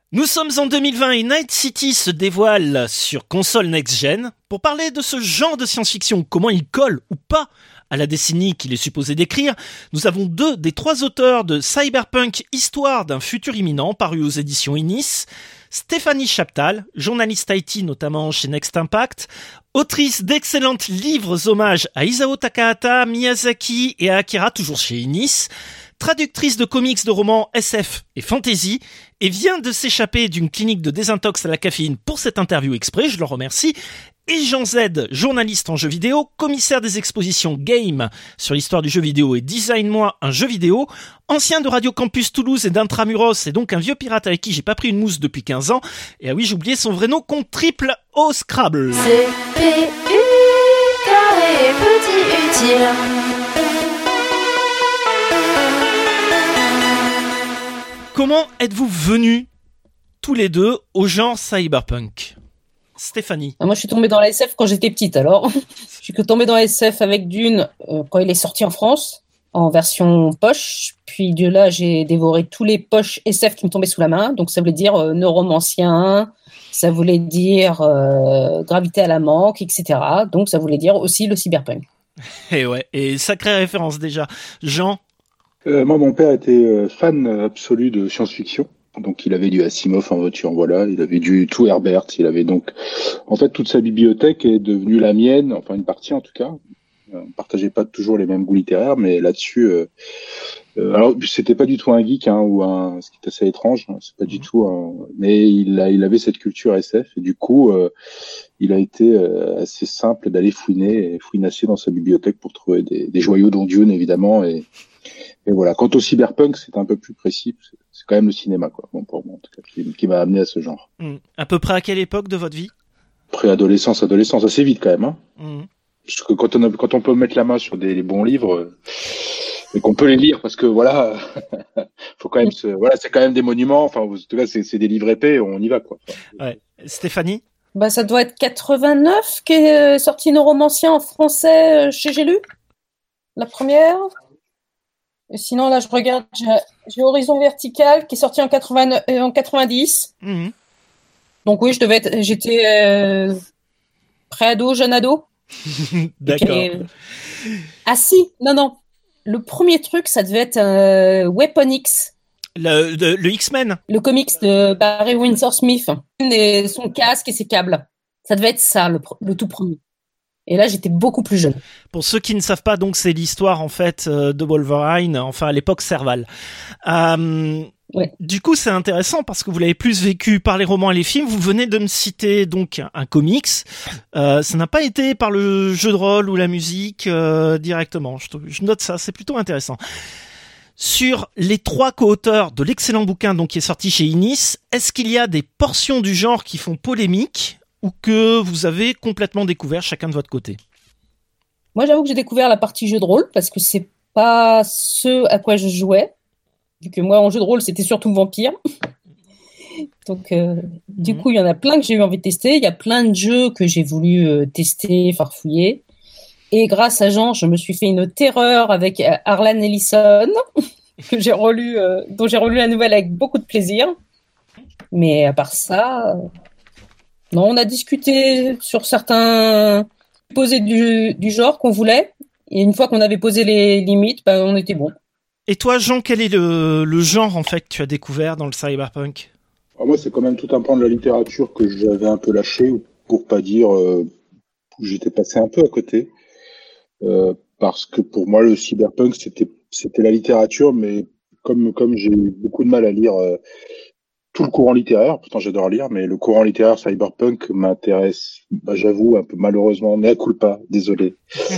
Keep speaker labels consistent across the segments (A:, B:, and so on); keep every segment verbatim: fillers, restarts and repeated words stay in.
A: Nous sommes en deux mille vingt et Night City se dévoile sur console next-gen. Pour parler de ce genre de science-fiction, comment il colle ou pas à la décennie qu'il est supposé décrire, nous avons deux des trois auteurs de Cyberpunk Histoire d'un futur imminent, paru aux éditions Inis. Stéphanie Chaptal, journaliste I T notamment chez Next Impact, autrice d'excellents livres hommages à Isao Takahata, Miyazaki et à Akira, toujours chez Inis, traductrice de comics, de romans S F et fantasy, et vient de s'échapper d'une clinique de désintox à la caféine pour cette interview exprès, je le remercie. Et Jean Z, journaliste en jeux vidéo, commissaire des expositions Game sur l'histoire du jeu vidéo et Design-moi un jeu vidéo, ancien de Radio Campus Toulouse et d'Intramuros, et donc un vieux pirate avec qui j'ai pas pris une mousse depuis quinze ans. Et ah oui, j'ai oublié son vrai nom, compte triple au Scrabble.
B: C'est P U carré petit utile.
A: Comment êtes-vous venus tous les deux au genre cyberpunk ? Stéphanie.
C: Moi, je suis tombée dans la S F quand j'étais petite, alors. Je suis tombée dans la S F avec Dune euh, quand il est sorti en France, en version poche. Puis de là, j'ai dévoré tous les poches S F qui me tombaient sous la main. Donc, ça voulait dire euh, Neuromancien, ça voulait dire euh, Gravité à la manque, et cetera. Donc, ça voulait dire aussi le cyberpunk.
A: Et ouais, et sacrée référence déjà. Jean.
D: Euh, moi, mon père était euh, fan absolu de science-fiction. Donc, il avait du Asimov en voiture, voilà. Il avait du tout Herbert. Il avait donc, en fait, toute sa bibliothèque est devenue la mienne, enfin une partie en tout cas. On partageait pas toujours les mêmes goûts littéraires, mais là-dessus, euh, euh, alors c'était pas du tout un geek hein, ou un, ce qui est assez étrange. Hein, c'est pas du tout. Un, mais il a, il avait cette culture S F et du coup, euh, il a été euh, assez simple d'aller fouiner et fouinasser dans sa bibliothèque pour trouver des, des joyaux dont Dune évidemment et Et voilà. Quant au cyberpunk, c'est un peu plus précis. C'est, c'est quand même le cinéma, quoi. Bon, pour moi, en tout cas, qui, qui m'a amené à ce genre.
A: Mmh. À peu près à quelle époque de votre vie ?
D: Préadolescence, adolescence, assez vite quand même. Hein.
A: Mmh.
D: Parce que quand on a, quand on peut mettre la main sur des, des bons livres euh, et qu'on peut les lire, parce que voilà, faut quand même se, voilà, c'est quand même des monuments. Enfin, en tout cas, c'est, c'est des livres épais. On y va, quoi. Enfin,
A: ouais. Stéphanie ?
C: Bah, ça doit être quatre-vingt-neuf qu'est sorti Neuromancien en français chez J'ai lu. La première. Et sinon, là, je regarde, j'ai, j'ai Horizon Vertical qui est sorti en, quatre-vingt-neuf, euh, en quatre-vingt-dix. Mmh. Donc oui, je devais être, j'étais euh, pré-ado, jeune ado.
A: D'accord.
C: Puis, euh... Ah si, non, non. Le premier truc, ça devait être euh, Weapon X.
A: Le, le, le X-Men.
C: Le comics de Barry Windsor Smith. Et son casque et ses câbles. Ça devait être ça, le, le tout premier. Et là, j'étais beaucoup plus jeune.
A: Pour ceux qui ne savent pas, donc, c'est l'histoire, en fait, de Wolverine, enfin, à l'époque, Serval. Euh, ouais. Du coup, c'est intéressant parce que vous l'avez plus vécu par les romans et les films. Vous venez de me citer, donc, un, un comics. Euh, ça n'a pas été par le jeu de rôle ou la musique, euh, directement. Je, je note ça, c'est plutôt intéressant. Sur les trois co-auteurs de l'excellent bouquin, donc, qui est sorti chez Inis, est-ce qu'il y a des portions du genre qui font polémique ou que vous avez complètement découvert chacun de votre côté ?
C: Moi, j'avoue que j'ai découvert la partie jeu de rôle parce que c'est pas ce à quoi je jouais. Vu que moi, en jeu de rôle, c'était surtout vampire. Donc, euh, mmh. du coup, il y en a plein que j'ai eu envie de tester. Il y a plein de jeux que j'ai voulu euh, tester, farfouiller. Et grâce à Jean, je me suis fait une terreur avec euh, Harlan Ellison, que j'ai relu, euh, dont j'ai relu la nouvelle avec beaucoup de plaisir. Mais à part ça... Euh... Non, on a discuté sur certains posés du, du genre qu'on voulait. Et une fois qu'on avait posé les limites, ben, on était bon.
A: Et toi, Jean, quel est le, le genre en fait que tu as découvert dans le cyberpunk ?
D: Alors moi, c'est quand même tout un pan de la littérature que j'avais un peu lâché, pour pas dire euh, que j'étais passé un peu à côté. Euh, parce que pour moi, le cyberpunk, c'était, c'était la littérature, mais comme, comme j'ai eu beaucoup de mal à lire... Euh, tout le courant littéraire, pourtant j'adore lire, mais le courant littéraire cyberpunk m'intéresse, bah, j'avoue, un peu malheureusement, mea culpa, désolé.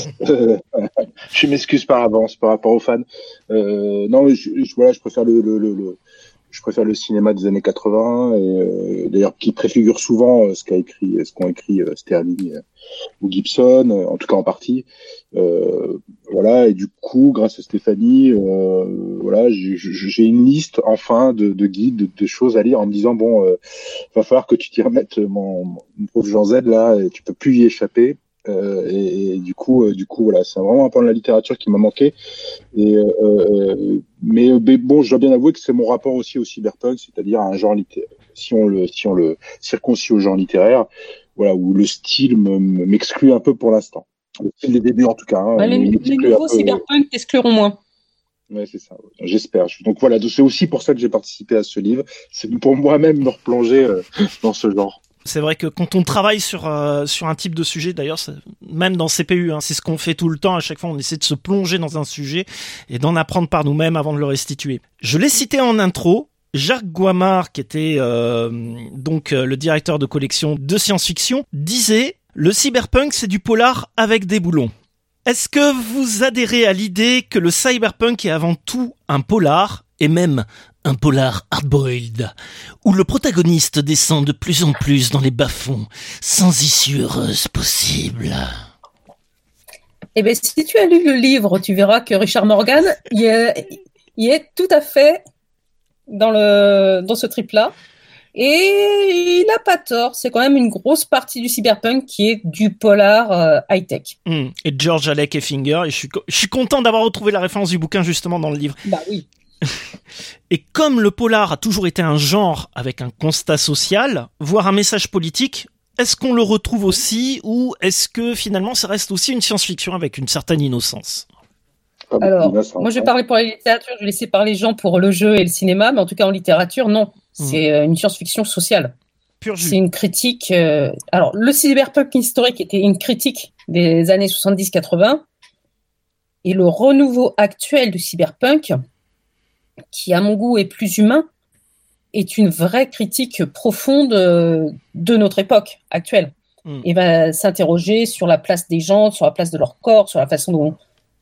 D: Je m'excuse par avance par rapport aux fans. Euh, non, je, je, voilà, je préfère le, le, le, le, je préfère le cinéma des années quatre-vingts, et euh, d'ailleurs qui préfigure souvent euh, ce qu'a écrit, ce qu'ont écrit euh, Sterling euh, ou Gibson, euh, en tout cas en partie. Euh, voilà, et du coup, grâce à Stéphanie, euh, voilà, j'ai, j'ai une liste enfin de, de guides, de, de choses à lire en me disant bon, euh, va falloir que tu t'y remettes, mon, mon pauvre Jean Z là, et tu peux plus y échapper. Euh, et, et du coup, euh, du coup, voilà, c'est vraiment un pan de la littérature qui m'a manqué. Et euh, mais, mais bon, je dois bien avouer que c'est mon rapport aussi au cyberpunk, c'est-à-dire à un genre littéraire, si on le, si on le circoncie au genre littéraire, voilà, où le style me, m'exclut un peu pour l'instant. Le style des débuts en tout cas. Hein,
C: ouais, les, les nouveaux peu... cyberpunk t'excluront moins.
D: Ouais, c'est ça. J'espère. Donc voilà, c'est aussi pour ça que j'ai participé à ce livre. C'est pour moi-même me replonger euh, dans ce genre.
A: C'est vrai que quand on travaille sur euh, sur un type de sujet, d'ailleurs, même dans C P U, hein, c'est ce qu'on fait tout le temps. À chaque fois, on essaie de se plonger dans un sujet et d'en apprendre par nous-mêmes avant de le restituer. Je l'ai cité en intro. Jacques Guammard, qui était euh, donc euh, le directeur de collection de science-fiction, disait « Le cyberpunk, c'est du polar avec des boulons ». Est-ce que vous adhérez à l'idée que le cyberpunk est avant tout un polar, et même un polar hard-boiled, où le protagoniste descend de plus en plus dans les bas-fonds, sans issue heureuse possible?
C: Eh bien, si tu as lu le livre, tu verras que Richard Morgan y est, y est tout à fait dans, le, dans ce trip-là. Et il n'a pas tort, c'est quand même une grosse partie du cyberpunk qui est du polar euh, high-tech.
A: Mmh. Et George Alec Effinger, et je suis, je suis content d'avoir retrouvé la référence du bouquin justement dans le livre.
C: Bah oui.
A: Et comme le polar a toujours été un genre avec un constat social, voire un message politique, est-ce qu'on le retrouve aussi, ou est-ce que finalement ça reste aussi une science-fiction avec une certaine innocence?
C: Alors, moi je vais parler pour la littérature, je vais laisser parler Jean pour le jeu et le cinéma, mais en tout cas en littérature, non. C'est mmh. une science-fiction sociale.
A: Pur jus.
C: C'est une critique... Euh... Alors, le cyberpunk historique était une critique des années soixante-dix quatre-vingts, et le renouveau actuel du cyberpunk, qui à mon goût est plus humain, est une vraie critique profonde de notre époque actuelle. Mmh. Et va s'interroger sur la place des gens, sur la place de leur corps, sur la façon dont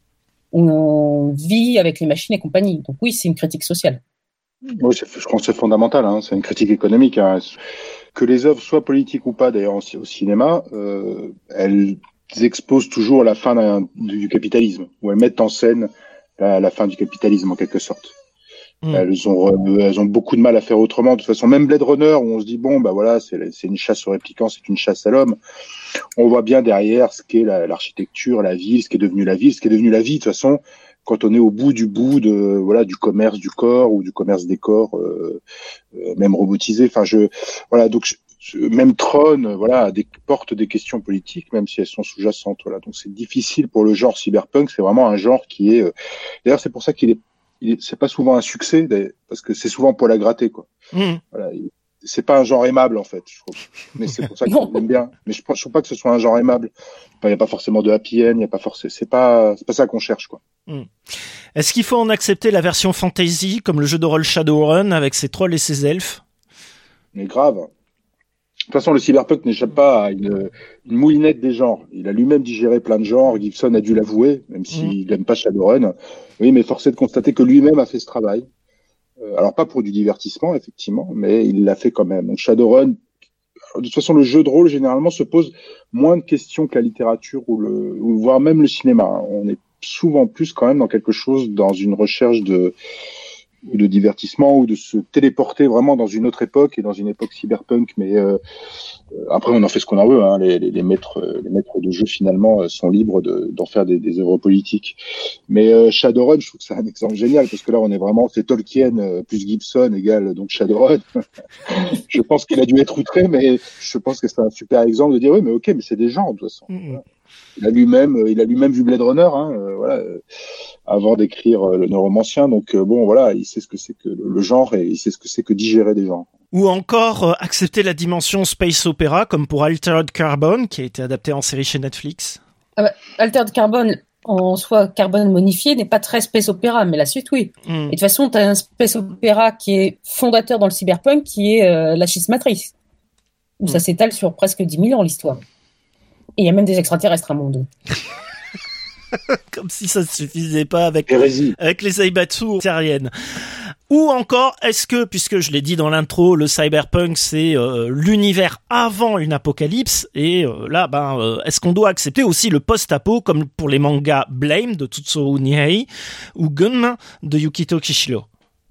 C: on vit avec les machines et compagnie. Donc oui, c'est une critique sociale.
D: Oui, je crois que c'est fondamental. Hein. C'est une critique économique. Hein. Que les œuvres soient politiques ou pas, d'ailleurs au cinéma, euh, elles exposent toujours la fin d'un, du capitalisme, ou elles mettent en scène la, la fin du capitalisme en quelque sorte. Mmh. Elles ont, elles ont beaucoup de mal à faire autrement. De toute façon, même Blade Runner, où on se dit bon, bah voilà, c'est, c'est une chasse aux réplicants, c'est une chasse à l'homme. On voit bien derrière ce qu'est la, l'architecture, la ville, ce qui est devenu la ville, ce qui est devenu la vie. De toute façon, quand on est au bout du bout de voilà du commerce du corps ou du commerce des corps, euh, euh, même robotisé. Enfin, je voilà donc je, je, même Tron, voilà, des, porte des questions politiques, même si elles sont sous-jacentes. Voilà, donc c'est difficile pour le genre cyberpunk. C'est vraiment un genre qui est. Euh, d'ailleurs, c'est pour ça qu'il est. Il est, c'est pas souvent un succès parce que c'est souvent poil à gratter quoi. Mmh. Voilà, il, c'est pas un genre aimable en fait, je trouve. Mais c'est pour ça que j'aime bien. Mais je, je trouve pas que ce soit un genre aimable. Il n'y a pas forcément de happy end, il y a pas forcément. C'est pas, c'est pas ça qu'on cherche quoi.
A: Mmh. Est-ce qu'il faut en accepter la version fantasy comme le jeu de rôle Shadowrun avec ses trolls et ses elfes?
D: Mais grave. De toute façon, le cyberpunk n'échappe pas à une, une moulinette des genres. Il a lui-même digéré plein de genres. Gibson a dû l'avouer, même s'il n'aime mmh. pas Shadowrun. Oui, mais force est de constater que lui-même a fait ce travail. Euh, alors, pas pour du divertissement, effectivement, mais il l'a fait quand même. Donc, Shadowrun, de toute façon, le jeu de rôle, généralement, se pose moins de questions que la littérature ou le, ou voire même le cinéma. On est souvent plus quand même dans quelque chose, dans une recherche de, de divertissement ou de se téléporter vraiment dans une autre époque et dans une époque cyberpunk. Mais euh, après, on en fait ce qu'on en veut. Hein. Les, les, les maîtres, les maîtres de jeu finalement sont libres de, d'en faire des, des œuvres politiques. Mais euh, Shadowrun, je trouve que c'est un exemple génial parce que là, on est vraiment c'est Tolkien euh, plus Gibson égale donc Shadowrun. Je pense qu'il a dû être outré, mais je pense que c'est un super exemple de dire oui, mais ok, mais c'est des gens de toute façon. Mm-hmm. Voilà. Il a lui-même, il a lui-même vu Blade Runner, hein, euh, voilà, euh, avant d'écrire euh, le Neuromancien. Donc euh, bon, voilà, il sait ce que c'est que le, le genre et il sait ce que c'est que digérer des genres.
A: Ou encore euh, accepter la dimension space opéra, comme pour Altered Carbon, qui a été adapté en série chez Netflix.
C: Ah bah, Altered Carbon, en soi, carbone modifié, n'est pas très space opéra, mais la suite, oui. Mm. Et de toute façon, tu as un space opéra qui est fondateur dans le cyberpunk, qui est euh, la Schismatrice, où mm. ça s'étale sur presque dix mille ans, l'histoire. Et il y a même des extraterrestres à un moment donné.
A: Comme si ça ne suffisait pas avec, avec les Zaibatsu terriennes. Ou encore, est-ce que, puisque je l'ai dit dans l'intro, le cyberpunk, c'est euh, l'univers avant une apocalypse, et euh, là, ben, euh, est-ce qu'on doit accepter aussi le post-apo, comme pour les mangas Blame de Tsutsuru Nihei, ou Gunma de Yukito Kishiro?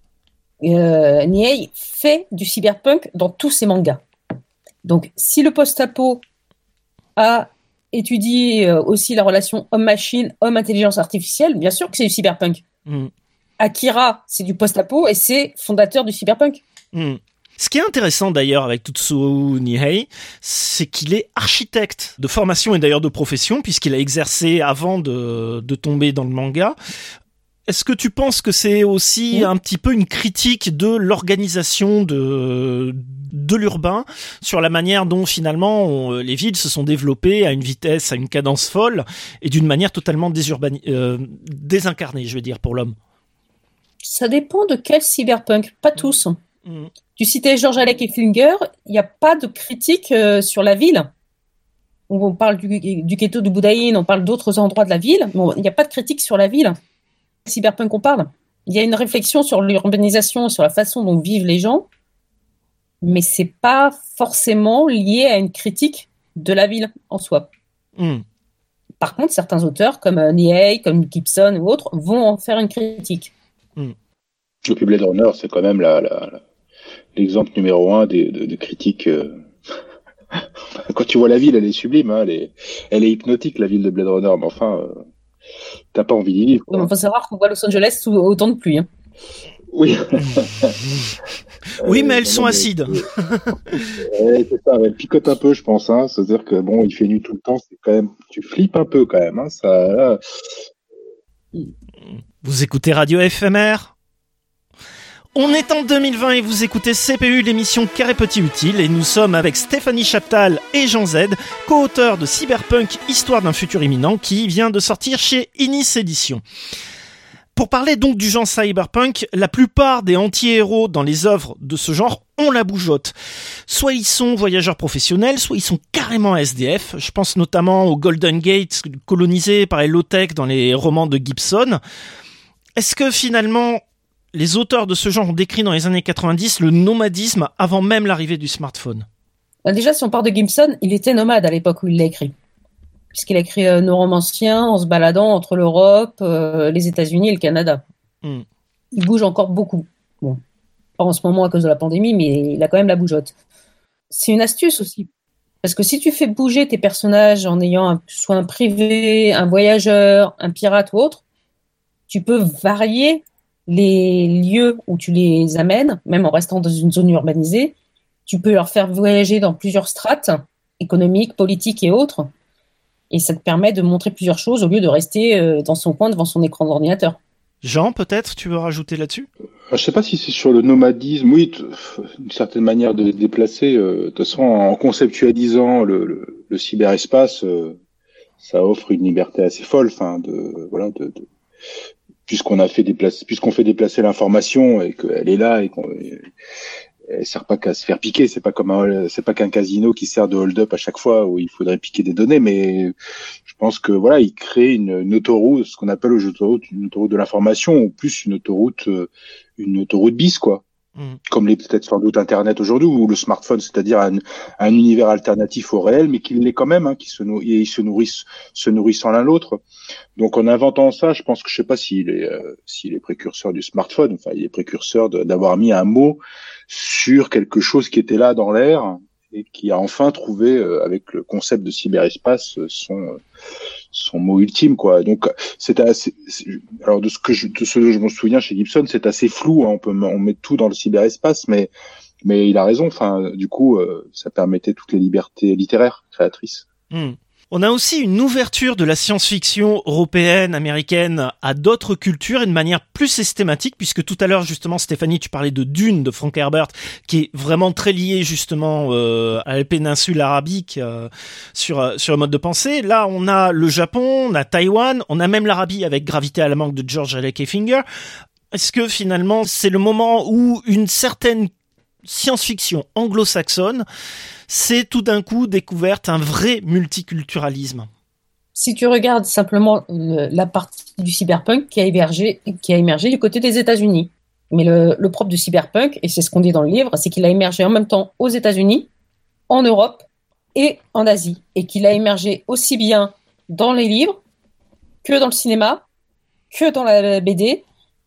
C: euh, Nihei fait du cyberpunk dans tous ses mangas. Donc, si le post-apo a étudié euh, aussi la relation homme-machine, homme-intelligence artificielle, bien sûr que c'est du cyberpunk. Mm. Akira, c'est du post-apo et c'est fondateur du cyberpunk.
A: Mm. Ce qui est intéressant d'ailleurs avec Tetsuo Nihei, c'est qu'il est architecte de formation et d'ailleurs de profession, puisqu'il a exercé avant de, de tomber dans le manga. Est-ce que tu penses que c'est aussi oui. un petit peu une critique de l'organisation de, de l'urbain sur la manière dont finalement on, les villes se sont développées à une vitesse, à une cadence folle et d'une manière totalement désurbani- euh, désincarnée, je veux dire, pour l'homme?
C: Ça dépend de quel cyberpunk, pas tous. Mmh. Tu citais George Alec et Finger, il n'y a pas de critique euh, sur la ville. On parle du, du ghetto de Budain, on parle d'autres endroits de la ville, mais il n'y a pas de critique sur la ville. Cyberpunk on parle. Il y a une réflexion sur l'urbanisation, sur la façon dont vivent les gens, mais c'est pas forcément lié à une critique de la ville en soi. Mm. Par contre, certains auteurs comme Nihei, comme Gibson ou autres vont en faire une critique.
D: Mm. Et puis Blade Runner, c'est quand même la, la, la, l'exemple numéro un des, de, de critiques. Euh... Quand tu vois la ville, elle est sublime, hein, elle, est, elle est hypnotique, la ville de Blade Runner, mais enfin... Euh... T'as pas envie d'y vivre.
C: Il faut savoir qu'on voit Los Angeles sous autant de pluie. Hein.
D: Oui.
A: oui, mais elles euh, sont non, acides.
D: Mais... c'est ça, elle picote un peu, je pense. Hein. C'est-à-dire que bon, il fait nuit tout le temps, c'est quand même. Tu flippes un peu quand même. Hein. Ça. Là...
A: Vous écoutez Radio F M R ? On est en deux mille vingt et vous écoutez C P U, l'émission Carré Petit Utile, et nous sommes avec Stéphanie Chaptal et Jean Z, co-auteurs de Cyberpunk, Histoire d'un futur imminent, qui vient de sortir chez Inis Éditions. Pour parler donc du genre cyberpunk, la plupart des anti-héros dans les œuvres de ce genre ont la bougeotte. Soit ils sont voyageurs professionnels, soit ils sont carrément S D F. Je pense notamment aux Golden Gate colonisés par les low-tech dans les romans de Gibson. Est-ce que finalement... les auteurs de ce genre ont décrit dans les années quatre-vingt-dix le nomadisme avant même l'arrivée du smartphone?
C: Déjà, si on part de Gibson, il était nomade à l'époque où il l'a écrit. Puisqu'il a écrit euh, Nos Romanciens en se baladant entre l'Europe, euh, les États-Unis et le Canada. Mm. Il bouge encore beaucoup. Bon, pas en ce moment à cause de la pandémie, mais il a quand même la bougeotte. C'est une astuce aussi. Parce que si tu fais bouger tes personnages en ayant un, soit un privé, un voyageur, un pirate ou autre, tu peux varier les lieux où tu les amènes, même en restant dans une zone urbanisée. Tu peux leur faire voyager dans plusieurs strates, économiques, politiques et autres, et ça te permet de montrer plusieurs choses au lieu de rester dans son coin devant son écran d'ordinateur.
A: Jean, peut-être, tu veux rajouter là-dessus ?
D: Je sais pas si c'est sur le nomadisme, oui, t- une certaine manière de se déplacer. Euh, de toute façon, en conceptualisant le, le, le cyberespace, euh, ça offre une liberté assez folle, enfin, de voilà, de, de puisqu'on a fait déplacer, puisqu'on fait déplacer l'information et qu'elle est là et qu'on, elle sert pas qu'à se faire piquer. C'est pas comme un, c'est pas qu'un casino qui sert de hold-up à chaque fois où il faudrait piquer des données, mais je pense que voilà, il crée une, une autoroute, ce qu'on appelle aujourd'hui autoroute, une autoroute de l'information, ou plus une autoroute, une autoroute bis, quoi. Mmh. Comme les peut-être sans doute Internet aujourd'hui, ou le smartphone, c'est-à-dire un, un univers alternatif au réel, mais qui l'est quand même, hein, qui se nourrit, ils se nourrissent, se nourrissant l'un l'autre. Donc en inventant ça, je pense que je sais pas s'il est, euh, s'il est précurseur du smartphone, enfin il est précurseur de, d'avoir mis un mot sur quelque chose qui était là dans l'air et qui a enfin trouvé, euh, avec le concept de cyberespace, son euh, son mot ultime, quoi. Donc c'est assez, c'est, alors de ce que je, de ce dont je me souviens chez Gibson, c'est assez flou, hein, on peut on met tout dans le cyberespace, mais mais il a raison. Enfin, du coup, euh, ça permettait toutes les libertés littéraires créatrices.
A: Mmh. On a aussi une ouverture de la science-fiction européenne, américaine, à d'autres cultures et de manière plus systématique, puisque tout à l'heure, justement, Stéphanie, tu parlais de Dune, de Frank Herbert, qui est vraiment très lié, justement, euh, à la péninsule arabique, euh, sur, sur le mode de pensée. Là, on a le Japon, on a Taïwan, on a même l'Arabie avec Gravité à la manque de George Alec Finger. Est-ce que, finalement, c'est le moment où une certaine science-fiction anglo-saxonne s'est tout d'un coup découverte un vrai multiculturalisme?
C: Si tu regardes simplement le, la partie du cyberpunk qui a émergé, qui a émergé du côté des États-Unis. Mais le, le propre du cyberpunk, et c'est ce qu'on dit dans le livre, c'est qu'il a émergé en même temps aux États-Unis, en Europe et en Asie. Et qu'il a émergé aussi bien dans les livres que dans le cinéma, que dans la B D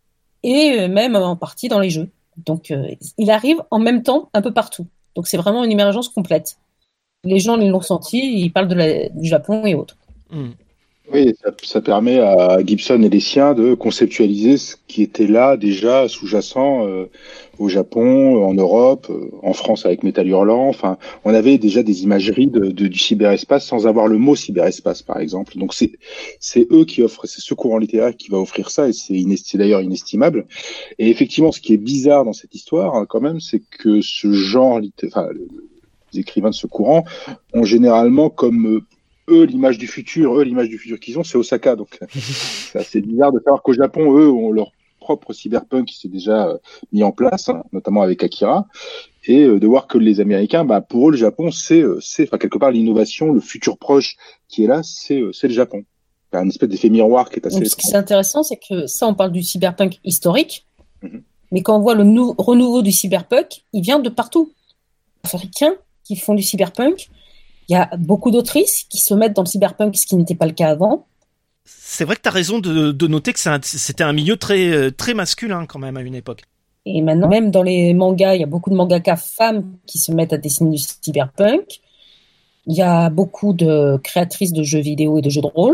C: et même en partie dans les jeux. Donc, euh, il arrive en même temps un peu partout. Donc, c'est vraiment une émergence complète. Les gens l'ont senti, ils parlent de la, du Japon et autres.
D: Mmh. Oui, ça, ça permet à Gibson et les siens de conceptualiser ce qui était là déjà sous-jacent euh, au Japon, en Europe, euh, en France avec Métal Hurlant. Enfin, on avait déjà des imageries de, de, du cyberespace sans avoir le mot cyberespace, par exemple. Donc c'est c'est eux qui offrent, c'est ce courant littéraire qui va offrir ça, et c'est, inest- c'est d'ailleurs inestimable. Et effectivement, ce qui est bizarre dans cette histoire, hein, quand même, c'est que ce genre, litté- enfin, les écrivains de ce courant ont généralement comme euh, eux, l'image du futur, eux, l'image du futur qu'ils ont, c'est Osaka. Donc, c'est assez bizarre de savoir qu'au Japon, eux, ont leur propre cyberpunk qui s'est déjà euh, mis en place, hein, notamment avec Akira, et euh, de voir que les Américains, bah, pour eux, le Japon, c'est, euh, c'est, enfin, quelque part, l'innovation, le futur proche qui est là, c'est, euh, c'est le Japon. Il y a un espèce d'effet miroir qui est assez.
C: Donc, ce qui est intéressant, c'est que ça, on parle du cyberpunk historique,
D: Mhm.
C: mais quand on voit le nou- renouveau du cyberpunk, il vient de partout. Les Africains qui font du cyberpunk. Il y a beaucoup d'autrices qui se mettent dans le cyberpunk, ce qui n'était pas le cas avant.
A: C'est vrai que tu as raison de, de noter que c'est un- c'était un milieu très, très masculin quand même à une époque.
C: Et maintenant, même dans les mangas, il y a beaucoup de mangaka femmes qui se mettent à dessiner du cyberpunk. Il y a beaucoup de créatrices de jeux vidéo et de jeux de rôle,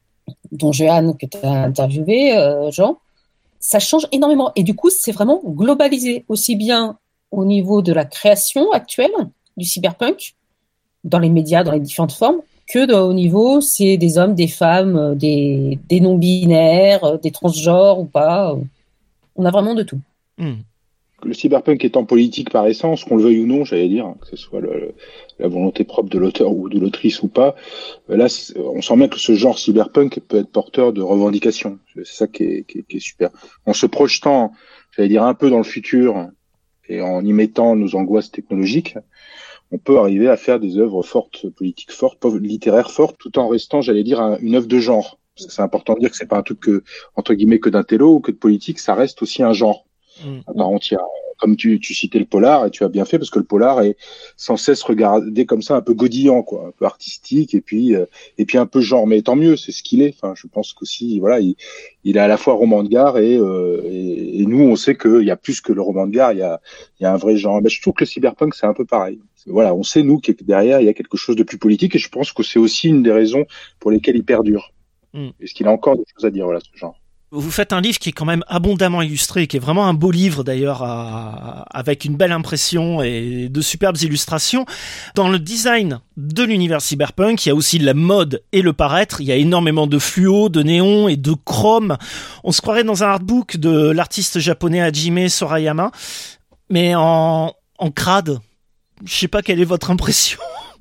C: dont Jeanne, que tu as interviewé, euh, Jean. Ça change énormément. Et du coup, c'est vraiment globalisé, aussi bien au niveau de la création actuelle du cyberpunk, dans les médias, dans les différentes formes, que de, au niveau, c'est des hommes, des femmes, des, des non-binaires, des transgenres ou pas. On a vraiment de tout.
A: Mmh.
D: Le cyberpunk étant politique par essence, qu'on le veuille ou non, j'allais dire, hein, que ce soit le, le, la volonté propre de l'auteur ou de l'autrice ou pas, là, on sent bien que ce genre cyberpunk peut être porteur de revendications. C'est ça qui est, qui est, qui est super. En se projetant, j'allais dire, un peu dans le futur et en y mettant nos angoisses technologiques, on peut arriver à faire des œuvres fortes, politiques fortes, littéraires fortes, tout en restant, j'allais dire, un, une œuvre de genre. Parce que c'est important de dire que c'est pas un truc que, entre guillemets, que d'intello ou que de politique, ça reste aussi un genre mmh. à part entière. Comme tu, tu citais le polar, et tu as bien fait, parce que le polar est sans cesse regardé comme ça, un peu godillant, quoi, un peu artistique, et puis, euh, et puis un peu genre, mais tant mieux, c'est ce qu'il est. Enfin, je pense qu'aussi, voilà, il, il est à la fois roman de gare et, euh, et, et nous, on sait qu'il y a plus que le roman de gare, il y a, il y a un vrai genre. Ben, je trouve que le cyberpunk, c'est un peu pareil. Voilà, on sait, nous, que derrière, il y a quelque chose de plus politique, et je pense que c'est aussi une des raisons pour lesquelles il perdure. Mm. Est-ce qu'il a encore des choses à dire, voilà, ce genre?
A: Vous faites un livre qui est quand même abondamment illustré, qui est vraiment un beau livre d'ailleurs, à, avec une belle impression et de superbes illustrations. Dans le design de l'univers cyberpunk, il y a aussi la mode et le paraître. Il y a énormément de fluo, de néon et de chrome. On se croirait dans un artbook de l'artiste japonais Hajime Sorayama, mais en, en crade. Je sais pas quelle est votre impression.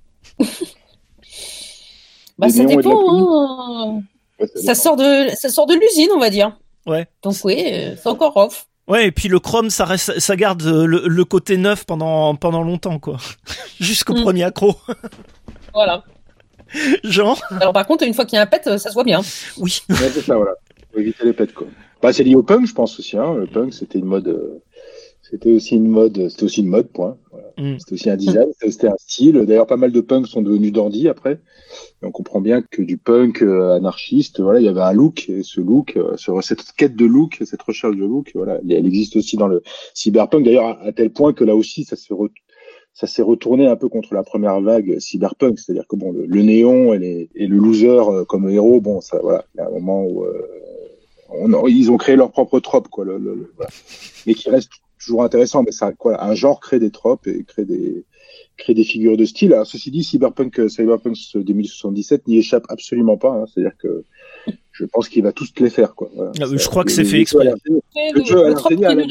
C: Bah, ça dépend. Hein. Ouais, ça, ça sort de ça sort de l'usine, on va dire.
A: Ouais.
C: Donc oui, c'est encore off.
A: Ouais, et puis le chrome, ça reste, ça garde le, le côté neuf pendant pendant longtemps, quoi. Jusqu'au mm. premier accro.
C: Voilà.
A: Jean.
C: Alors par contre, une fois qu'il y a un pet, ça se voit bien.
A: Oui.
D: Ouais, c'est ça, voilà. Faut éviter les pets, quoi. Bah, c'est lié au punk, je pense aussi. Hein. Le punk, c'était une mode. Euh... C'était aussi une mode, c'était aussi une mode, point. Voilà. Mm. C'était aussi un design, c'était un style. D'ailleurs, pas mal de punks sont devenus dandy après. Et on comprend bien que du punk euh, anarchiste, voilà, il y avait un look, et ce look, euh, cette quête de look, cette recherche de look, voilà, elle existe aussi dans le cyberpunk. D'ailleurs, à, à tel point que là aussi, ça se re... ça s'est retourné un peu contre la première vague cyberpunk, c'est-à-dire que bon, le, le néon et, les, et le loser euh, comme héros, bon, ça, voilà, il y a un moment où euh, on, ils ont créé leur propre trope, quoi, le, le, le, voilà. Mais qui reste toujours intéressant, mais ça, quoi, un genre crée des tropes et crée des, crée des figures de style. Alors, ceci dit, Cyberpunk, Cyberpunk deux mille soixante-dix-sept n'y échappe absolument pas, hein. C'est-à-dire que je pense qu'il va tous les faire, quoi. Voilà.
A: Ah, je crois que c'est fait exprès.
D: Le jeu a l'enseigné à la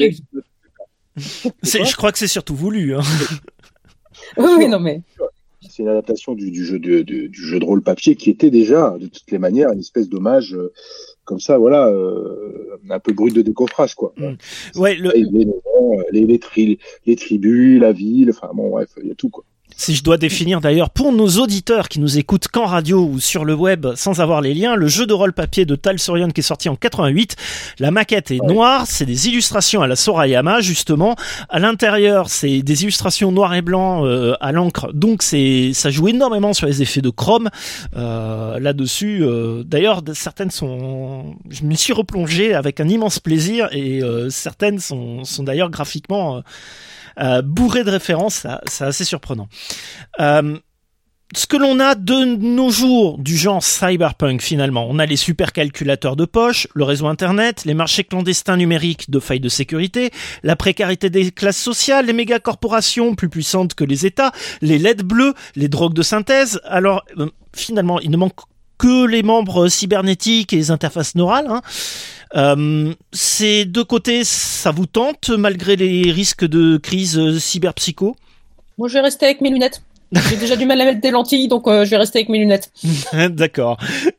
A: Je crois que c'est surtout voulu, hein.
C: Oui, oui, non, mais.
D: C'est une adaptation du, du jeu de, du, du jeu de rôle papier qui était déjà, de toutes les manières, une espèce d'hommage, euh, comme ça, voilà, euh, un peu brut de décoffrage, quoi.
A: Mmh. Ouais, le...
D: les, les, les, les, tri, les tribus, la ville, enfin bon, bref, il y a tout, quoi.
A: Si je dois définir d'ailleurs pour nos auditeurs qui nous écoutent qu'en radio ou sur le web sans avoir les liens, le jeu de rôle papier de Tal Sorian qui est sorti en quatre-vingt-huit, la maquette est ouais. noire, c'est des illustrations à la Sorayama justement, à l'intérieur c'est des illustrations noir et blanc euh, à l'encre, donc c'est ça joue énormément sur les effets de chrome euh, là-dessus, euh, d'ailleurs certaines sont, je m'y suis replongé avec un immense plaisir et euh, certaines sont, sont d'ailleurs graphiquement euh, Euh, bourré de références, ça, c'est assez surprenant. Euh, ce que l'on a de nos jours du genre cyberpunk finalement. On a les supercalculateurs de poche, le réseau internet, les marchés clandestins numériques de failles de sécurité, la précarité des classes sociales, les mégacorporations plus puissantes que les États, les L E D bleus, les drogues de synthèse. Alors euh, finalement, il ne manque que les membres cybernétiques et les interfaces neurales. Hein. Euh, ces deux côtés, ça vous tente malgré les risques de crise cyberpsycho ?
C: Moi, je vais rester avec mes lunettes. J'ai déjà du mal à mettre des lentilles, donc euh, je vais rester avec mes lunettes.
A: D'accord.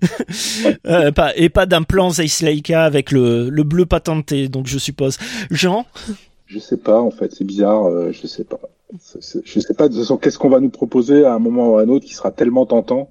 A: euh, pas, et pas d'un plan Zeiss Leica avec le, le bleu patenté, donc je suppose. Jean ?
D: Je sais pas, en fait, c'est bizarre, euh, je sais pas. C'est, c'est, je sais pas, de toute façon, qu'est-ce qu'on va nous proposer à un moment ou à un autre qui sera tellement tentant.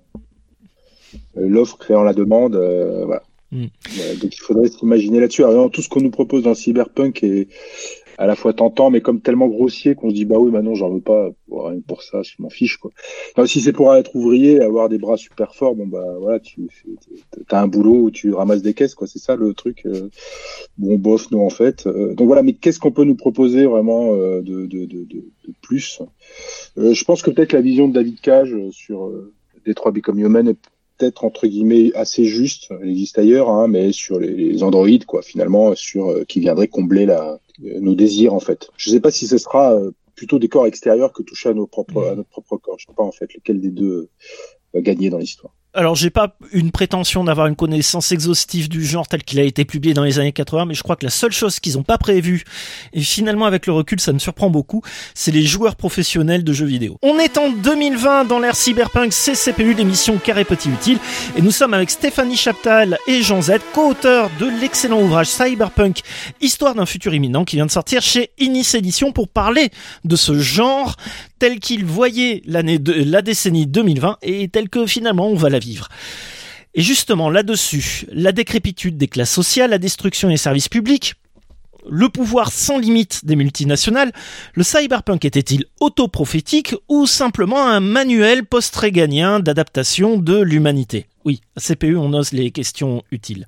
D: Euh, l'offre créant la demande, euh, voilà. Mm. Voilà. Donc il faudrait s'imaginer là-dessus. Alors, tout ce qu'on nous propose dans le cyberpunk est à la fois tentant, mais comme tellement grossier qu'on se dit bah oui, bah non, j'en veux pas. Bon, rien que pour ça, je m'en fiche quoi. Enfin, si c'est pour être ouvrier, avoir des bras super forts, bon bah voilà, tu t'as un boulot où tu ramasses des caisses quoi. C'est ça le truc. Euh, bon bof, non en fait. Euh, donc voilà, mais qu'est-ce qu'on peut nous proposer vraiment euh, de, de, de, de, de plus euh, Je pense que peut-être la vision de David Cage sur euh, Detroit Become Human est peut-être entre guillemets assez juste. Elle existe ailleurs, hein, mais sur les, les androïdes quoi, finalement, sur euh, qui viendraient combler la nos désirs en fait. Je sais pas si ce sera euh, plutôt des corps extérieurs que toucher à nos propres à notre propre corps. Je sais pas en fait lequel des deux va gagner dans l'histoire.
A: Alors, j'ai pas une prétention d'avoir une connaissance exhaustive du genre tel qu'il a été publié dans les années quatre-vingts, mais je crois que la seule chose qu'ils ont pas prévue, et finalement avec le recul ça me surprend beaucoup, c'est les joueurs professionnels de jeux vidéo. On est en deux mille vingt dans l'ère cyberpunk, c'est C P U, l'émission Carré Petit Utile, et nous sommes avec Stéphanie Chaptal et Jean Z, co-auteurs de l'excellent ouvrage Cyberpunk, Histoire d'un futur imminent, qui vient de sortir chez Inis Éditions pour parler de ce genre tel qu'il voyait l'année de, la décennie deux mille vingt et tel que finalement on va la vivre. Et justement là-dessus, la décrépitude des classes sociales, la destruction des services publics, le pouvoir sans limite des multinationales, le cyberpunk était-il autoprophétique ou simplement un manuel post-réganien d'adaptation de l'humanité ? Oui, à C P U on ose les questions utiles.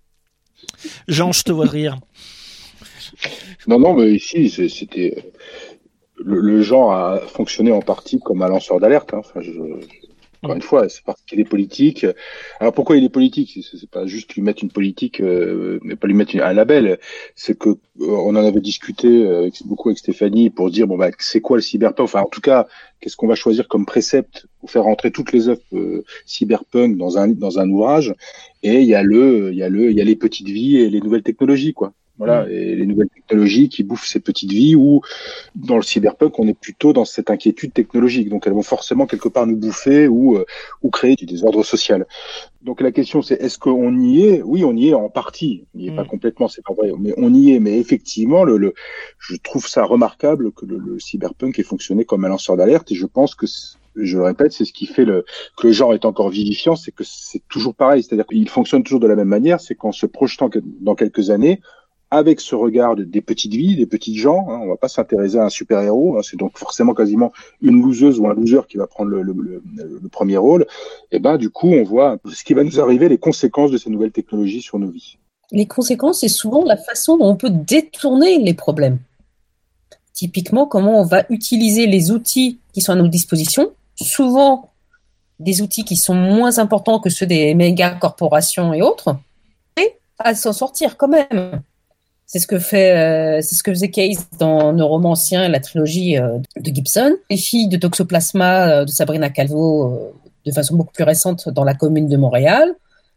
A: Jean, je te vois rire.
D: Non, non, mais ici c'était... Le, le genre a fonctionné en partie comme un lanceur d'alerte. Hein. Enfin, je, je, encore une fois, c'est parce qu'il est politique. Alors pourquoi il est politique ? c'est, c'est pas juste lui mettre une politique, euh, mais pas lui mettre une, un label. C'est que euh, on en avait discuté euh, avec, beaucoup avec Stéphanie pour dire bon bah c'est quoi le cyberpunk ? Enfin en tout cas, qu'est-ce qu'on va choisir comme précepte pour faire rentrer toutes les œuvres euh, cyberpunk dans un dans un ouvrage ? Et il y a le, il y a le, il y a les petites vies et les nouvelles technologies quoi. Voilà, mmh. Et les nouvelles technologies qui bouffent ces petites vies, ou dans le cyberpunk, on est plutôt dans cette inquiétude technologique. Donc elles vont forcément quelque part nous bouffer ou euh, ou créer du désordre social. Donc la question c'est est-ce qu'on y est ? Oui, on y est en partie. On n'y est mmh. pas complètement, c'est pas vrai, mais on y est. Mais effectivement, le, le je trouve ça remarquable que le, le cyberpunk ait fonctionné comme un lanceur d'alerte, et je pense que je le répète, c'est ce qui fait le, que le genre est encore vivifiant, c'est que c'est toujours pareil, c'est-à-dire qu'il fonctionne toujours de la même manière, c'est qu'en se projetant dans quelques années, avec ce regard de, des petites vies, des petits gens, hein, on va pas s'intéresser à un super-héros, hein, c'est donc forcément quasiment une loseuse ou un loser qui va prendre le, le, le, le premier rôle, et ben du coup on voit ce qui va nous arriver, les conséquences de ces nouvelles technologies sur nos vies.
C: Les conséquences, c'est souvent la façon dont on peut détourner les problèmes. Typiquement, comment on va utiliser les outils qui sont à notre disposition, souvent des outils qui sont moins importants que ceux des méga corporations et autres, et à s'en sortir quand même. C'est ce que fait, euh, c'est ce que faisait Case dans Neuromancien, la trilogie euh, de Gibson. Les filles de Toxoplasma euh, de Sabrina Calvo, euh, de façon beaucoup plus récente dans La Commune de Montréal.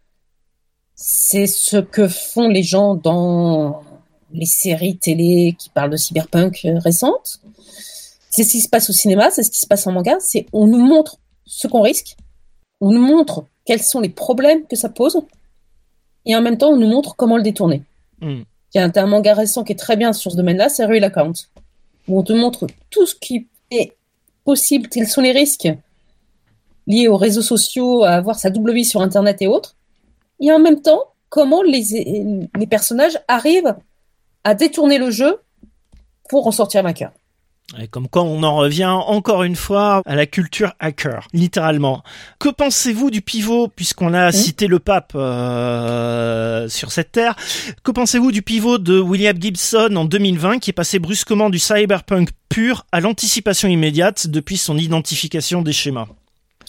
C: C'est ce que font les gens dans les séries télé qui parlent de cyberpunk euh, récentes. C'est ce qui se passe au cinéma, c'est ce qui se passe en manga. C'est on nous montre ce qu'on risque, on nous montre quels sont les problèmes que ça pose, et en même temps on nous montre comment le détourner. Mm. Il y a un, un manga récent qui est très bien sur ce domaine-là, c'est Real Account, où on te montre tout ce qui est possible, quels sont les risques liés aux réseaux sociaux, à avoir sa double vie sur Internet et autres, et en même temps, comment les, les personnages arrivent à détourner le jeu pour en sortir vainqueur.
A: Et comme quoi on en revient encore une fois à la culture hacker, littéralement. Que pensez-vous du pivot, puisqu'on a mmh. cité le pape euh, sur cette terre, que pensez-vous du pivot de William Gibson en deux mille vingt qui est passé brusquement du cyberpunk pur à l'anticipation immédiate depuis son identification des schémas ?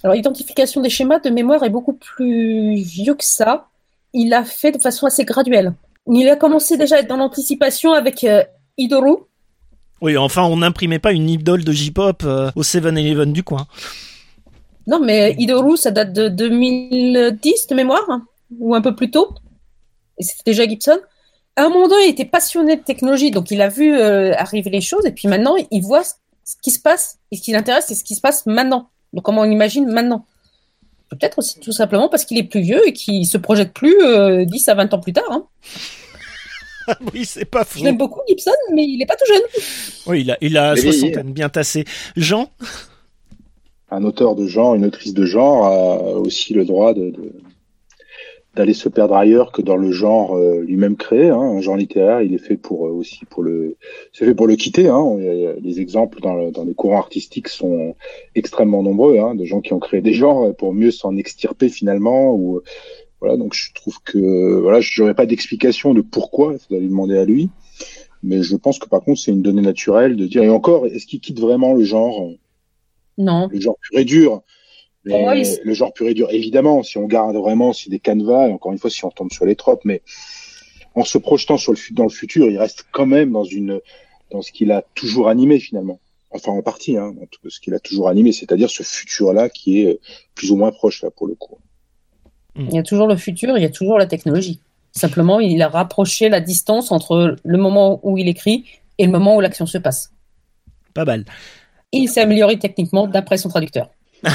C: Alors, l'identification des schémas de mémoire est beaucoup plus vieux que ça. Il l'a fait de façon assez graduelle. Il a commencé déjà à être dans l'anticipation avec euh, Idoru.
A: Oui, enfin, on n'imprimait pas une idole de J-pop euh, au seven eleven du coin.
C: Non, mais Idoru, ça date de deux mille dix de mémoire, hein, ou un peu plus tôt. Et c'était déjà Gibson. À un moment donné, il était passionné de technologie, donc il a vu euh, arriver les choses, et puis maintenant, il voit ce qui se passe, et ce qui l'intéresse, c'est ce qui se passe maintenant. Donc, comment on imagine maintenant? Peut-être aussi tout simplement parce qu'il est plus vieux et qu'il se projette plus euh, dix à vingt ans plus tard. Hein.
A: Oui, c'est pas faux.
C: Je l'aime beaucoup, Gibson, mais il est pas tout jeune.
A: Oui, il a, il a
D: Mais
A: soixantaine,
D: oui.
A: bien tassé. Jean?
D: Un auteur de genre, une autrice de genre a aussi le droit de, de d'aller se perdre ailleurs que dans le genre euh, lui-même créé. Hein. Un genre littéraire, il est fait pour euh, aussi pour le, c'est fait pour le quitter. Hein. Les exemples dans, le, dans les courants artistiques sont extrêmement nombreux, hein, de gens qui ont créé des genres pour mieux s'en extirper finalement. Ou voilà, donc je trouve que voilà, je n'aurais pas d'explication de pourquoi. Ça doit lui demander à lui. Mais je pense que par contre, c'est une donnée naturelle de dire. Et encore, est-ce qu'il quitte vraiment le genre,
C: Non.
D: le genre pur et dur? Mais
C: Pour moi, il...
D: le genre pur et dur, évidemment, si on garde vraiment, si des canevas, et encore une fois, si on tombe sur les tropes, mais en se projetant sur le, dans le futur, il reste quand même dans une, dans ce qu'il a toujours animé, finalement. Enfin, en partie, hein, dans tout ce qu'il a toujours animé, c'est-à-dire ce futur-là qui est plus ou moins proche, là, pour le coup.
C: Il y a toujours le futur, il y a toujours la technologie. Simplement, il a rapproché la distance entre le moment où il écrit et le moment où l'action se passe.
A: Pas mal.
C: Et il s'est amélioré techniquement d'après son traducteur.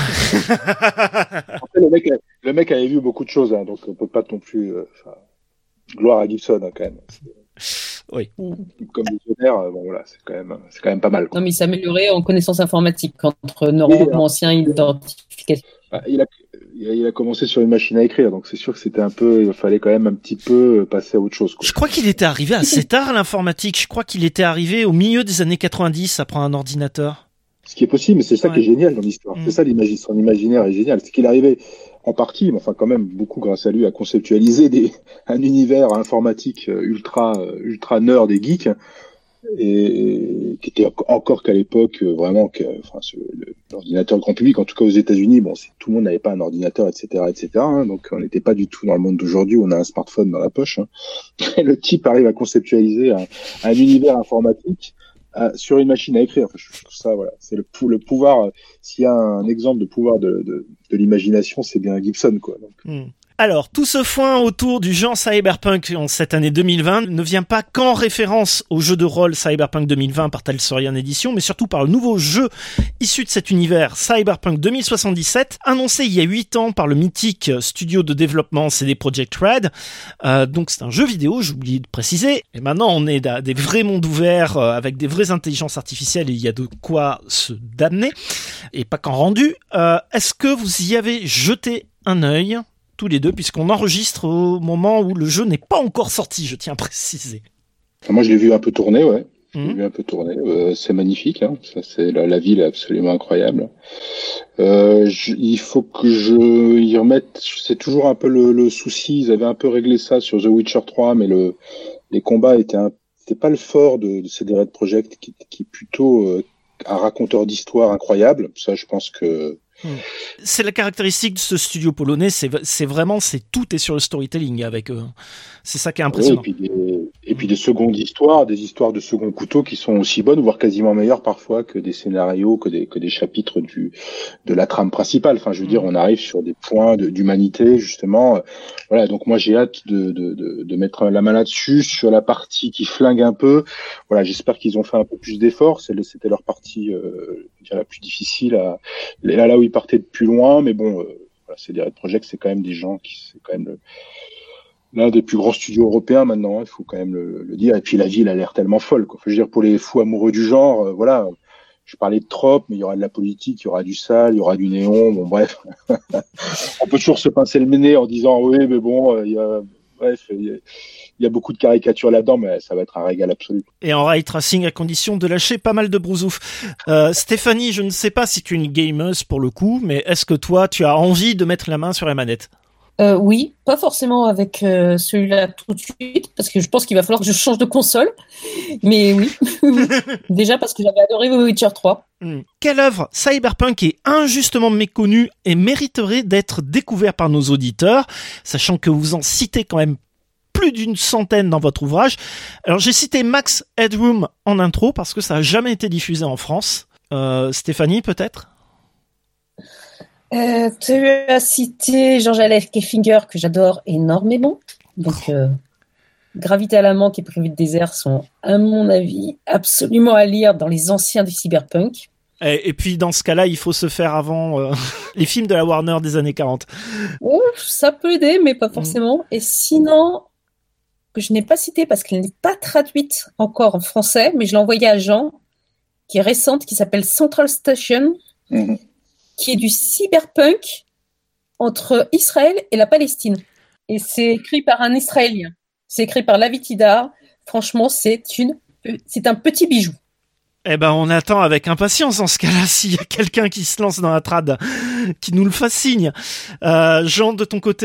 D: Après, le mec, le mec avait vu beaucoup de choses, hein, donc on peut pas non plus. Euh, gloire à Gibson, hein, quand même. C'est...
A: Oui.
D: Comme visionnaire, bon voilà, c'est quand même, c'est quand même pas mal. Quoi.
C: Non, mais il s'est amélioré en connaissances informatiques entre neuromancien et identification.
D: Ah, il a, il a commencé sur une machine à écrire, donc c'est sûr que c'était un peu, il fallait quand même un petit peu passer à autre chose. Quoi.
A: Je crois qu'il était arrivé assez tard à l'informatique. Je crois qu'il était arrivé au milieu des années quatre-vingt-dix après un ordinateur.
D: Ce qui est possible, mais c'est ça
A: ouais.
D: qui est génial dans l'histoire. Mmh. C'est ça, l'imaginaire, son imaginaire est génial. C'est qu'il est arrivé en partie, mais enfin quand même beaucoup grâce à lui, à conceptualiser des, un univers informatique ultra, ultra nerd et geek, et qui était encore qu'à l'époque vraiment, que, enfin, ce, le, l'ordinateur grand public, en tout cas aux États-Unis, bon, c'est, tout le monde n'avait pas un ordinateur, et cetera, et cetera. Hein, donc on n'était pas du tout dans le monde d'aujourd'hui où on a un smartphone dans la poche. Hein. Et le type arrive à conceptualiser un, un univers informatique. Euh, sur une machine à écrire. Enfin, je trouve ça, voilà, c'est le, le pouvoir. Euh, s'il y a un exemple de pouvoir de, de, de l'imagination, c'est bien Gibson, quoi. Donc.
A: Mm. Alors, tout ce foin autour du genre cyberpunk en cette année deux mille vingt ne vient pas qu'en référence au jeu de rôle Cyberpunk deux mille vingt par Talsorian Edition, mais surtout par le nouveau jeu issu de cet univers Cyberpunk deux mille soixante-dix-sept, annoncé il y a huit ans par le mythique studio de développement C D Projekt Red. Euh, donc c'est un jeu vidéo, j'ai oublié de préciser, et maintenant on est dans des vrais mondes ouverts euh, avec des vraies intelligences artificielles et il y a de quoi se damner, et pas qu'en rendu. Euh, est-ce que vous y avez jeté un œil tous les deux, puisqu'on enregistre au moment où le jeu n'est pas encore sorti, je tiens à préciser.
D: Moi, je l'ai vu un peu tourner, ouais. Je l'ai
A: mmh.
D: vu un peu tourner. Euh, c'est magnifique, hein. Ça, c'est la, la ville est absolument incroyable. Euh, je, il faut que je y remette. C'est toujours un peu le, le souci. Ils avaient un peu réglé ça sur The Witcher trois, mais le, les combats étaient, un, c'était pas le fort de, de C D Red Projekt, qui, qui est plutôt euh, un raconteur d'histoire incroyable. Ça, je pense que.
A: C'est la caractéristique de ce studio polonais, c'est, c'est vraiment, c'est tout est sur le storytelling avec eux. C'est ça qui est impressionnant.
D: Oui, et puis des, et puis des secondes histoires, des histoires de second couteau qui sont aussi bonnes, voire quasiment meilleures parfois que des scénarios, que des, que des chapitres du, de la trame principale. Enfin, je veux dire, on arrive sur des points de, d'humanité, justement. Voilà. Donc moi, j'ai hâte de, de, de, de mettre la main là-dessus, sur la partie qui flingue un peu. Voilà. J'espère qu'ils ont fait un peu plus d'efforts. C'est le, c'était leur partie, euh, je dirais, la plus difficile à, là, là où ils partaient de plus loin. Mais bon, euh, voilà, c'est des Red Project, c'est quand même des gens qui, c'est quand même le, l'un des plus grands studios européens maintenant, il hein, faut quand même le, le dire. Et puis la ville a l'air tellement folle, quoi. Faut, je veux dire, pour les fous amoureux du genre, euh, voilà. Je parlais de tropes, mais il y aura de la politique, il y aura du sale, il y aura du néon. Bon, bref, on peut toujours se pincer le nez en disant oui, mais bon, euh, il y a, bref, il y a, il y a beaucoup de caricatures là-dedans, mais ça va être un régal absolu.
A: Et en ray tracing à condition de lâcher pas mal de brousouf. Euh, Stéphanie, je ne sais pas si tu es une gameuse pour le coup, mais est-ce que toi, tu as envie de mettre la main sur la manette?
C: Euh, oui, pas forcément avec euh, celui-là tout de suite, parce que je pense qu'il va falloir que je change de console. Mais oui, déjà parce que j'avais adoré The Witcher trois.
A: Hmm. Quelle œuvre cyberpunk est injustement méconnue et mériterait d'être découverte par nos auditeurs, sachant que vous en citez quand même plus d'une centaine dans votre ouvrage. Alors j'ai cité Max Headroom en intro parce que ça n'a jamais été diffusé en France. Euh, Stéphanie, peut-être ?
C: Euh, tu as cité Georges-Alec Effinger, que j'adore énormément. Donc, euh, Gravité à l'amant et Privé de désert sont, à mon avis, absolument à lire dans les anciens du cyberpunk.
A: Et, et puis, dans ce cas-là, il faut se faire avant euh, les films de la Warner des années quarante.
C: Oh, ça peut aider, mais pas forcément. Mmh. Et sinon, que je n'ai pas cité parce qu'elle n'est pas traduite encore en français, mais je l'ai envoyée à Jean, qui est récente, qui s'appelle Central Station. Mmh. Qui est du cyberpunk entre Israël et la Palestine. Et c'est écrit par un Israélien. C'est écrit par Lavi Tidar. Franchement, c'est, une, c'est un petit bijou.
A: Eh ben, on attend avec impatience, en ce cas-là, s'il y a quelqu'un qui se lance dans la trad, qui nous le fasse signe. Euh, Jean, de ton côté ?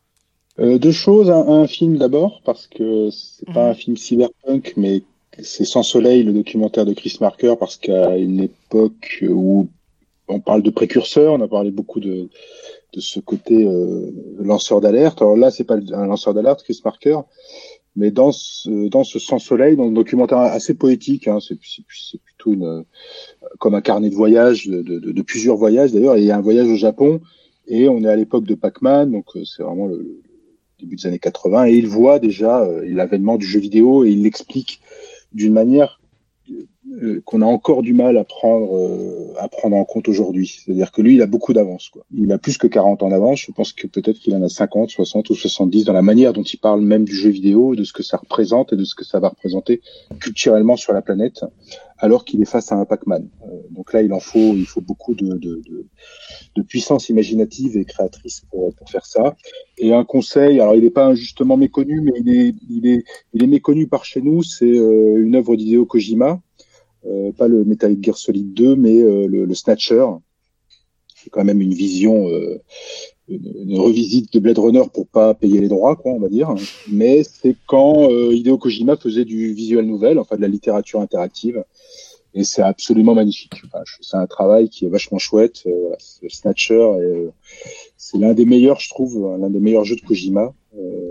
D: euh, Deux choses. Un, un film d'abord, parce que c'est mmh. pas un film cyberpunk, mais c'est Sans Soleil, le documentaire de Chris Marker, parce qu'à une époque où on parle de précurseurs, on a parlé beaucoup de, de ce côté euh, lanceur d'alerte. Alors là, c'est pas un lanceur d'alerte, Chris Marker, mais dans ce, dans ce Sans Soleil, dans le documentaire assez poétique, hein, c'est, c'est, c'est plutôt une, comme un carnet de voyage, de, de, de plusieurs voyages d'ailleurs. Et il y a un voyage au Japon, et on est à l'époque de Pac-Man, donc c'est vraiment le, le début des années quatre-vingts, et il voit déjà euh, l'avènement du jeu vidéo, et il l'explique d'une manière qu'on a encore du mal à prendre euh, à prendre en compte aujourd'hui. C'est-à-dire que lui, il a beaucoup d'avance, quoi. Il a plus que quarante ans d'avance. Je pense que peut-être qu'il en a cinquante, soixante ou soixante-dix dans la manière dont il parle même du jeu vidéo, de ce que ça représente et de ce que ça va représenter culturellement sur la planète, alors qu'il est face à un Pac-Man. Euh, donc là, il en faut, il faut beaucoup de, de, de, de puissance imaginative et créatrice pour, pour faire ça. Et un conseil, alors il n'est pas injustement méconnu, mais il est, il est, il est méconnu par chez nous. C'est euh, une œuvre d'Hideo Kojima. Euh, pas le Metal Gear Solid deux, mais euh, le, le Snatcher. C'est quand même une vision, euh, une, une revisite de Blade Runner pour pas payer les droits, quoi, on va dire. Mais c'est quand euh, Hideo Kojima faisait du visual novel, enfin de la littérature interactive, et c'est absolument magnifique. Enfin, c'est un travail qui est vachement chouette. Euh, voilà, le Snatcher, et, euh, c'est l'un des meilleurs, je trouve, l'un des meilleurs jeux de Kojima. Euh,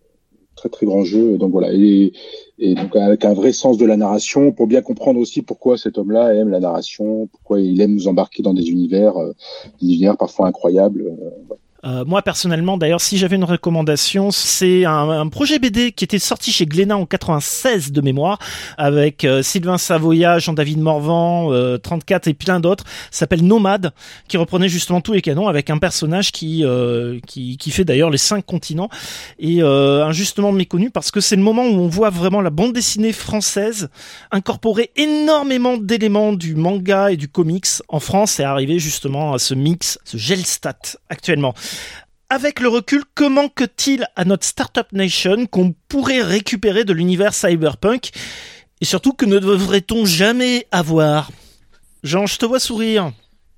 D: très très grand jeu. Donc voilà, et, et donc avec un vrai sens de la narration pour bien comprendre aussi pourquoi cet homme-là aime la narration, pourquoi il aime nous embarquer dans des univers, euh, des univers parfois incroyables. Euh, voilà.
A: Euh, moi personnellement, d'ailleurs, si j'avais une recommandation, c'est un, un projet B D qui était sorti chez Glénat en quatre-vingt-seize de mémoire, avec euh, Sylvain Savoya, Jean-David Morvan, euh, trente-quatre et plein d'autres. Ça s'appelle Nomade, qui reprenait justement tous les canons avec un personnage qui euh, qui, qui fait d'ailleurs les cinq continents et euh, injustement méconnu parce que c'est le moment où on voit vraiment la bande dessinée française incorporer énormément d'éléments du manga et du comics en France et arriver justement à ce mix, ce Gelstat actuellement. Avec le recul, que manque-t-il à notre Startup Nation qu'on pourrait récupérer de l'univers cyberpunk ? Et surtout, que ne devrait-on jamais avoir ? Jean, je te vois sourire.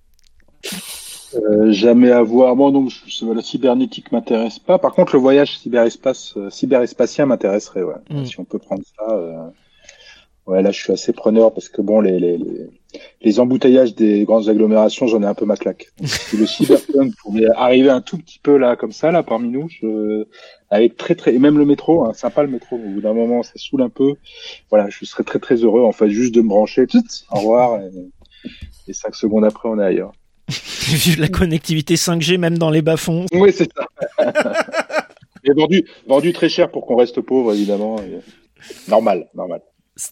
D: Euh, jamais avoir. Bon, donc, la cybernétique m'intéresse pas. Par contre, le voyage cyberespace, euh, cyberespatien m'intéresserait, ouais. Mm. Si on peut prendre ça. Euh... Ouais, là, je suis assez preneur parce que bon, les, les, les, les embouteillages des grandes agglomérations, j'en ai un peu ma claque. Donc, si le cyberpunk pouvait arriver un tout petit peu là, comme ça, là, parmi nous, je, avec très, très, et même le métro, hein, sympa le métro, au bout d'un moment, ça saoule un peu. Voilà, je serais très, très heureux, en fait, juste de me brancher, tout, au revoir, et, et cinq secondes après, on est ailleurs.
A: La connectivité cinq G, même dans les bas-fonds.
D: Oui, c'est ça. Et vendu, vendu très cher pour qu'on reste pauvre, évidemment. Et... Normal, normal.
A: Stéphanie ?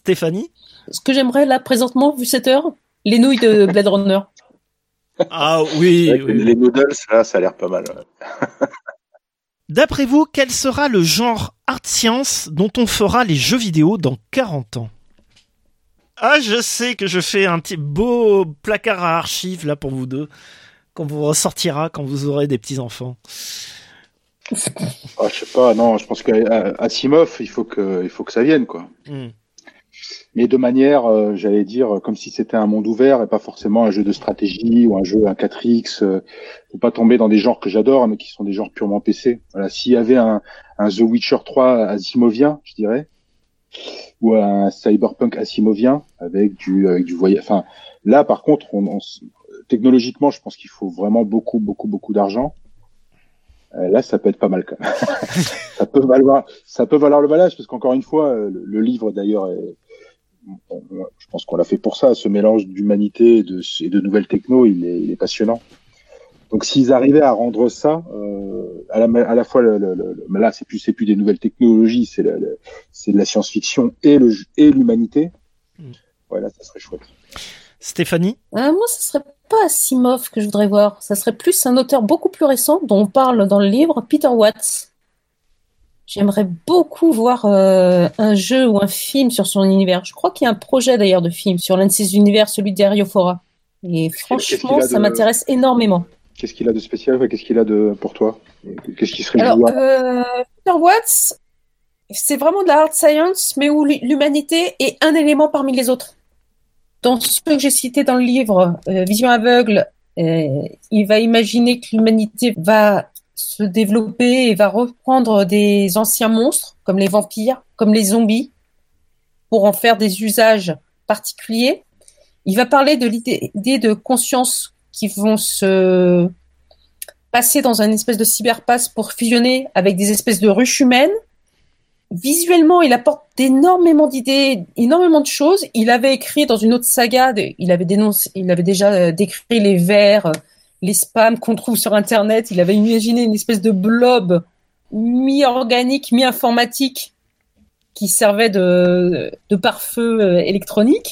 C: Ce que j'aimerais là présentement, vu cette heure, les nouilles de Blade Runner.
A: Ah oui, oui.
D: Les noodles, là, ça a l'air pas mal. Ouais.
A: D'après vous, quel sera le genre art science dont on fera les jeux vidéo dans quarante ans ? Ah, je sais que je fais un petit beau placard à archives là pour vous deux, qu'on vous ressortira quand vous aurez des petits-enfants.
D: Ah, je sais pas, non, je pense qu'à Asimov, il faut que, il faut que ça vienne, quoi. Mm. mais de manière, euh, j'allais dire, comme si c'était un monde ouvert et pas forcément un jeu de stratégie ou un jeu un quatre X. Euh, faut pas tomber dans des genres que j'adore, mais qui sont des genres purement P C. Voilà, s'il y avait un, un The Witcher trois asimovien, je dirais, ou un Cyberpunk asimovien avec du avec du voyage. Enfin, là, par contre, on, on, technologiquement, je pense qu'il faut vraiment beaucoup, beaucoup, beaucoup d'argent. Euh, là, ça peut être pas mal quand même. ça peut valoir, ça peut valoir le balage, parce qu'encore une fois, le, le livre d'ailleurs, est, bon, je pense qu'on l'a fait pour ça. Ce mélange d'humanité et de, et de nouvelles techno, il est, il est passionnant. Donc, s'ils arrivaient à rendre ça, euh, à, la, à la fois, le, le, le, là, c'est plus, c'est plus des nouvelles technologies, c'est, le, le, c'est de la science-fiction et le et l'humanité. Mm. Voilà, ça serait chouette.
A: Stéphanie ?
C: euh, Moi, ce serait pas Asimov que je voudrais voir. Ça serait plus un auteur beaucoup plus récent dont on parle dans le livre, Peter Watts. J'aimerais beaucoup voir euh, un jeu ou un film sur son univers. Je crois qu'il y a un projet d'ailleurs de film sur l'un de ses univers, celui d'Ariophora. Et franchement, ça de... m'intéresse énormément.
D: Qu'est-ce qu'il a de spécial ? Qu'est-ce qu'il a de pour toi ? Qu'est-ce qui serait
C: Alors, euh, Peter Watts, c'est vraiment de la hard science, mais où l'humanité est un élément parmi les autres. Dans ce que j'ai cité dans le livre, euh, Vision aveugle, euh, il va imaginer que l'humanité va se développer et va reprendre des anciens monstres, comme les vampires, comme les zombies, pour en faire des usages particuliers. Il va parler de l'idée de conscience qui vont se passer dans une espèce de cyberspace pour fusionner avec des espèces de ruches humaines. Visuellement, il apporte énormément d'idées, énormément de choses. Il avait écrit dans une autre saga, il avait dénoncé, il avait déjà décrit les vers, les spams qu'on trouve sur Internet. Il avait imaginé une espèce de blob mi-organique, mi-informatique qui servait de, de pare-feu électronique.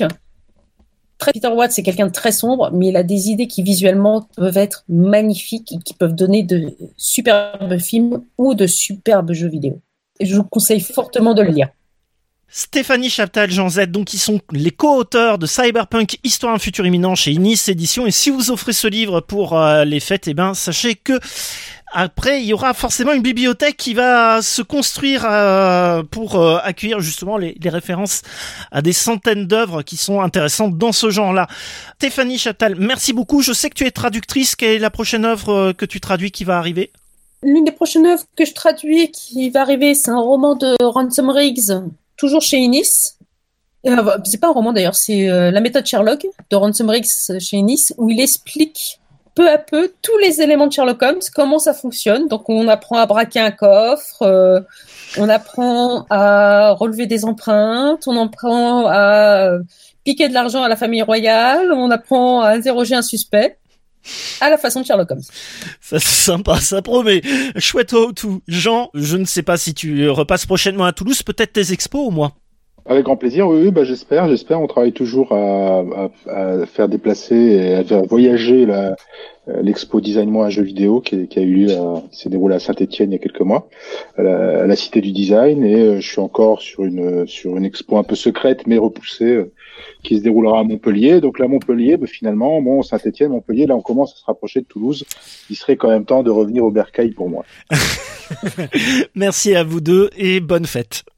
C: Peter Watts, c'est quelqu'un de très sombre, mais il a des idées qui visuellement peuvent être magnifiques et qui peuvent donner de superbes films ou de superbes jeux vidéo. Et je vous conseille fortement de le lire.
A: Stéphanie Chaptal, Jean Z, donc qui sont les co-auteurs de Cyberpunk Histoire d'un futur imminent chez Inis Éditions. Et si vous offrez ce livre pour euh, les fêtes, eh ben sachez que après il y aura forcément une bibliothèque qui va se construire euh, pour euh, accueillir justement les, les références à des centaines d'œuvres qui sont intéressantes dans ce genre-là. Stéphanie Chaptal, merci beaucoup. Je sais que tu es traductrice. Quelle est la prochaine œuvre que tu traduis qui va arriver ?
C: L'une des prochaines œuvres que je traduis qui va arriver, c'est un roman de Ransom Riggs, toujours chez Inis. Euh, c'est pas un roman d'ailleurs, c'est euh, La méthode Sherlock de Ransom Riggs chez Inis, où il explique peu à peu tous les éléments de Sherlock Holmes, comment ça fonctionne. Donc on apprend à braquer un coffre, euh, on apprend à relever des empreintes, on apprend à piquer de l'argent à la famille royale, on apprend à interroger un suspect. À la façon de Sherlock Holmes.
A: Ça, c'est sympa, ça promet. Chouette au tout. Jean, je ne sais pas si tu repasses prochainement à Toulouse, peut-être tes expos au moins.
D: Avec grand plaisir, oui, oui bah, j'espère, j'espère. On travaille toujours à, à, à faire déplacer et à faire voyager la, l'expo Design Moi un jeu vidéo qui, qui a eu lieu, à, qui s'est déroulé à Saint-Étienne il y a quelques mois, à la, à la Cité du Design, et je suis encore sur une sur une expo un peu secrète mais repoussée qui se déroulera à Montpellier. Donc là, Montpellier, bah, finalement, bon, Saint-Étienne, Montpellier, là, on commence à se rapprocher de Toulouse. Il serait quand même temps de revenir au Bercail pour moi.
A: Merci à vous deux et bonne fête.